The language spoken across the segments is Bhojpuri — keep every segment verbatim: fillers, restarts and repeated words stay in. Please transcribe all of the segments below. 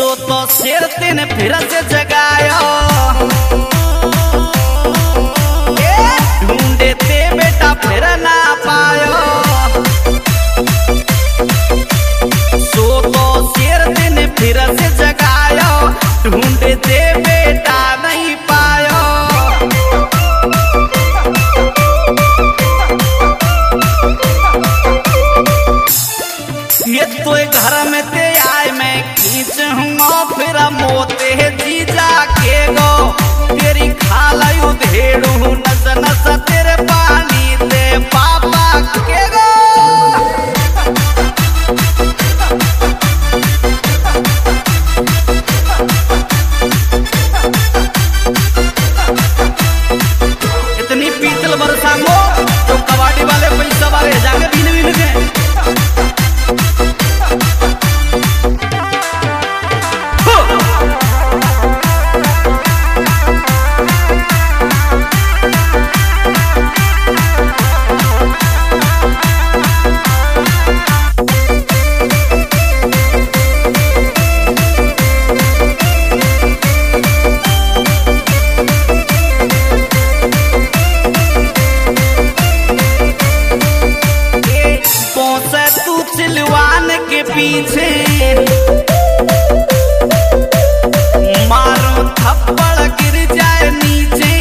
सो तो शेर तेन फिर से जगायो ढूंढे ते बेटा फिर ना पायो सो तो शेर तेन फिर से जगायो ढूंढे ते बेटा नहीं पायो ये तो घर में ते आए मैं खींच हूँ फिर मोते जीजा के गो तेरी खालू धेड़ू नस नस तेरे पानी दे पापा के गो इतनी पीतल बरसा गो तो कबाड़ी वाले पैसा वाले जाके बीन बीन के सिलवान के पीछे मारो थप्पड़ गिर जाए नीचे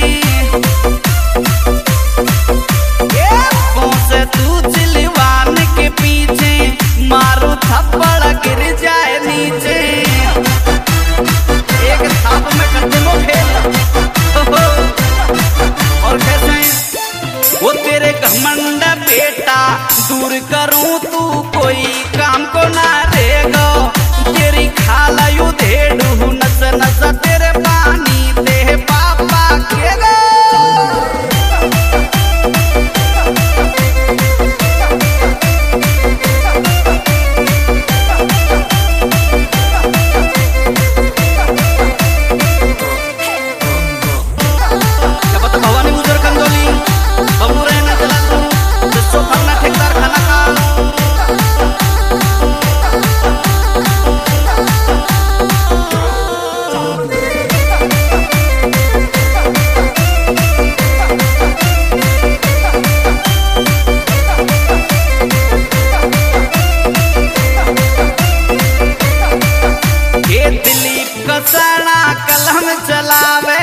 से तू सिलवान के पीछे मारो थप्पड़ गिर जाए नीचे एक थाप में करते वो खेल और कैसे वो तेरे घमंड बेटा दूर करूं तू कोई काम को ना देगो तेरी खालू धेड़ू नस नस तेरे पानी दे पापा के गो भवानी गुजर कंदोली बबू रहना चला तू सो फरना ठेकेदार खाना का ये दिलीप कसाना कलम चलावे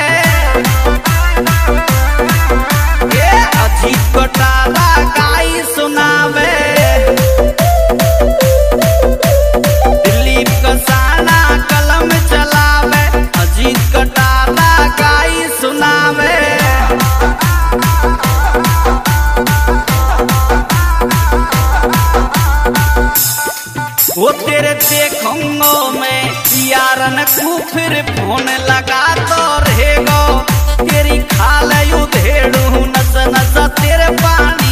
ये अजीत कोटाला गाई सुनावे दिलीप कसाना कलम चलावे अजीत कोटाला गाई सुनावे वो तेरे देखूंगो मैं यारन को फिर फोन लगा तो रहेगो तेरी खालू धेड़ू नस नस तेरे पानी